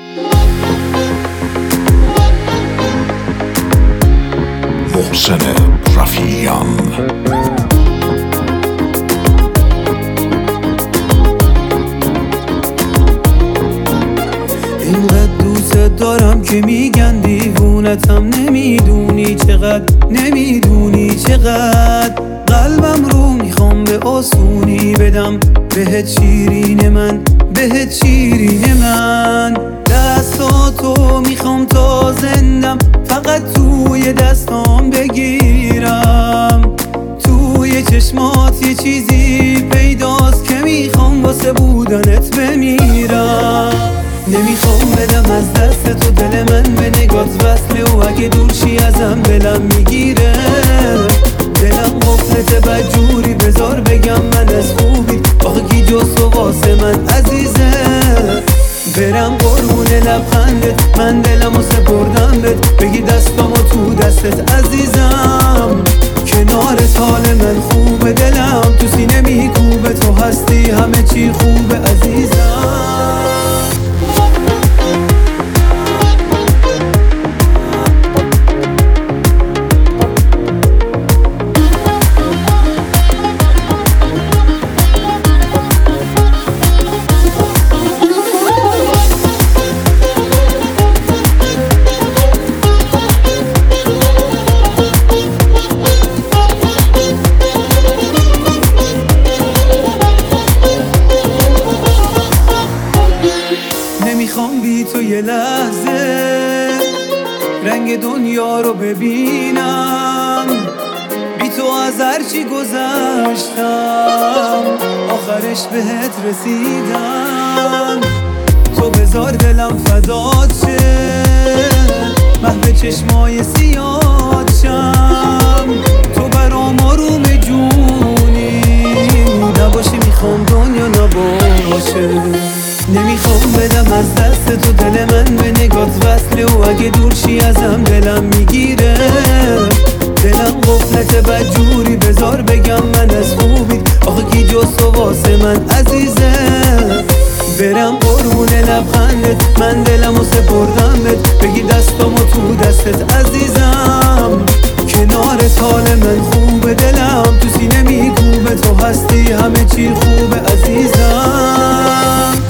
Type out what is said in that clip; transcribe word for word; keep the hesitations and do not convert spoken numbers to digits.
محسن رفیعیان. اینقدر دوست دارم که میگن دیوونتم، نمیدونی چقدر، نمیدونی چقدر قلبم رو میخوام به آسونی بدم بهت شیرین من، بهت شیرین من. دستاتو میخوام تا زندم فقط توی دستام بگیرم، توی چشمات یه چیزی پیداست که میخوام واسه بودنت بمیرم. نمیخوام بدم از دست تو دل من به نگات وصله و اگه دورشی ازم دلم میگیره. دلم غفلت بدجوری بذار بگم من از خوبی، آخه کی جز تو واسه من عزیزه. برم قربون لبخندت، من دلمو سپردم بهت، بگی دستامو تو دستت عزیزم. کنارت حال من خوبه، دلم تو سینه میکوبه، تو هستی همه چی خوبه عزیزم. نمیخوام بی تو یه لحظه رنگ دنیا رو ببینم، بی تو از هرچی گذشتم آخرش بهت رسیدم. تو بذار دلم فدات شه، محو چشمای سیاد شم، تو برام آروم جونی نباشی، میخوام دنیا نباشه. نمیخوام بدم از دست تو دل من به نگات وصله و اگه دورشی ازم دلم میگیره. دلم غفلت بدجوری بذار بگم من از خوبی، آخه کی جز تو واسه من عزیزه. برم قربون لبخندت، من دلمو سپردم بهت، بگی دستامو تو دستت عزیزم. کنارت حال من خوبه، دلم تو سینه میکوبه، تو هستی همه چی خوبه عزیزم.